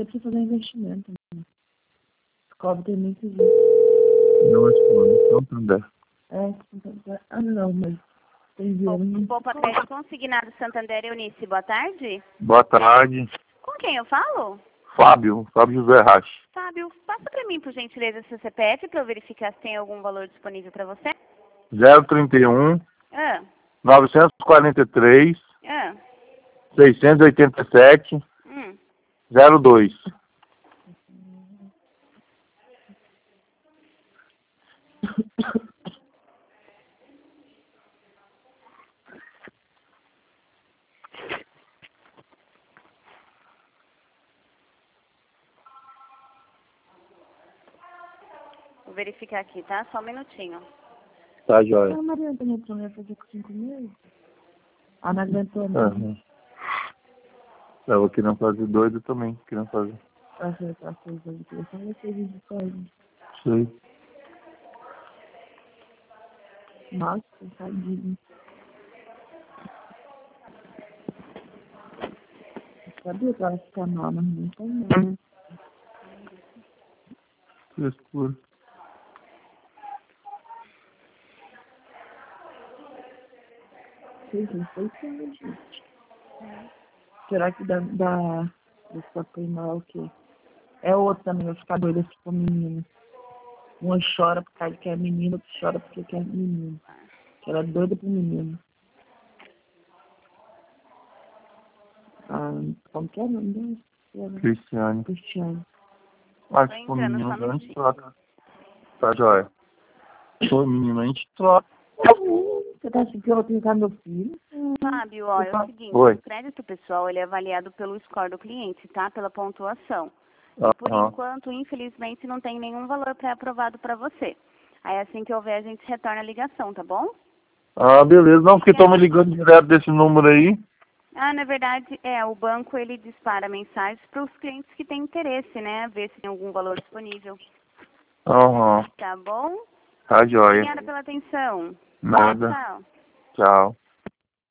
pra você fazer investimento. Né? Descobre tem muitos. Não responde. Santander. Não, mas tem dinheiro. Poupa Crédito Consignado Santander Eunice, boa tarde. Boa tarde. Com quem eu falo? Fábio José Rache. Fábio, passa pra mim, por gentileza, seu CPF pra eu verificar se tem algum valor disponível pra você. 031 Ah, 943 ah, 687 hum. 02. Vou verificar aqui, tá? Só um minutinho. Tá, joia. A Maria Antônia ia fazer com 5 meses? A Maria Antônia. Uhum. Eu aqui na fase doida também, querendo fazer. Acertar as coisas aqui. Eu só não sei de código. Sei. Nossa, tadinho. Sabia que ela fica mal, mas não tem não. Frescura. Não foi isso, gente. Será que dá pra queimar o quê? É outro também, vai ficar doida se for menina. Uma chora por causa que é menina, outra chora porque quer menino. Ela é doida pro menino. Como que é o nome dela? Cristiane. Mas Tô se for entrando, menino, só um a gente minutinho. troca. Tá, joia. Se for menino, a gente troca. Você tá achando que eu vou tentar meu filho? Fábio, ó, é o seguinte, Oi. o crédito pessoal, ele é avaliado pelo score do cliente, tá? Pela pontuação. E por Aham. enquanto, infelizmente, não tem nenhum valor pré-aprovado para você. Aí assim que houver, a gente retorna a ligação, tá bom? Ah, beleza. Não, porque estão me ligando direto desse número aí. Ah, na verdade, o banco, ele dispara mensagens para os clientes que têm interesse, né? Ver se tem algum valor disponível. Aham. Tá bom? Tá, joia. Obrigada pela atenção. Nada. Tchau. Tchau.